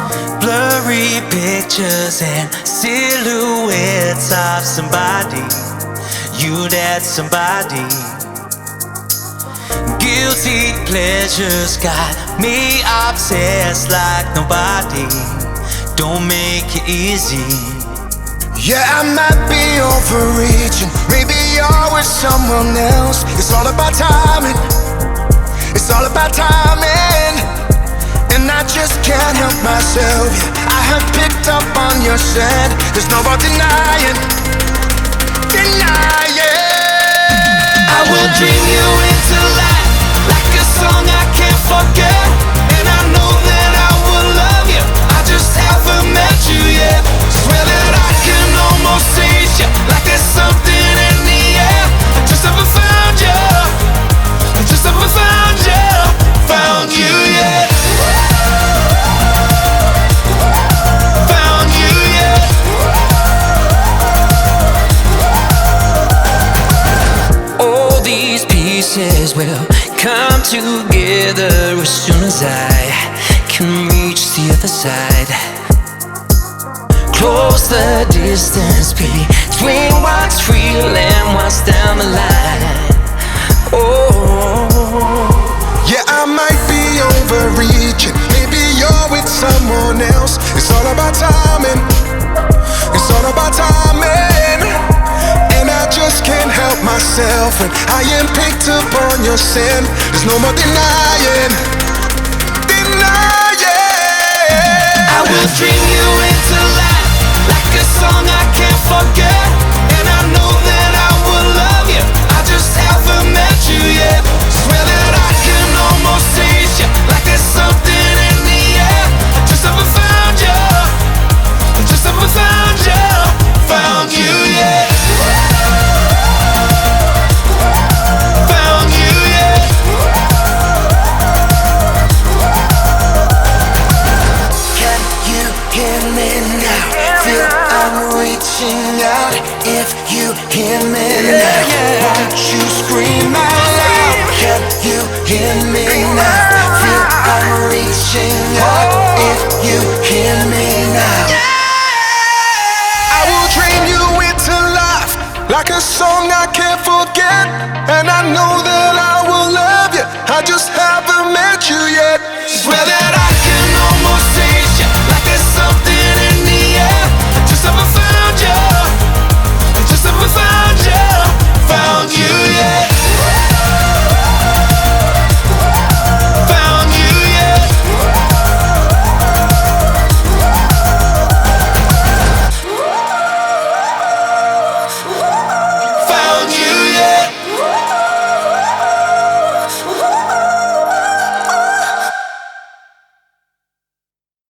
Blurry pictures and silhouettes of somebody. You, that somebody. Guilty pleasures got me obsessed like nobody. Don't make it easy. Yeah, I might be overreaching. Maybe you're with someone else. It's all about timing. It's all about timing. And I just can't help myself. I have picked up on your scent. There's no more denying. I will dream you into life like a song I can't forget. And I know that I will love you. I just haven't met you yet. Swear that I can almost taste you, like there's something in the air. I just haven't found you. I just haven't found you. Found you yet. Found you yet. All these pieces will come together as soon as I can reach the other side. Close the distance between what's real and what's down the line. Oh, yeah, I might be overreaching. Maybe you're with someone else. It's all about timing. It's all about timing. And I just can't help myself when I am picked up on your scent. There's no more denying. I will dream you into life like a song I can't forget. And I know that I will love you. I just haven't met you yet. Swear that I can almost taste you, like there's something in the air. I just haven't found you. I just haven't found you. Found you yet. Found you yet. Can you hear me now? Feel I'm reaching out. If you hear me now, won't you scream out loud? Can you hear me now? Feel I'm reaching out. If you hear me now, I will dream you into life like a song I can't forget. And I know that I will love you. I just haven't met you yet. Swear that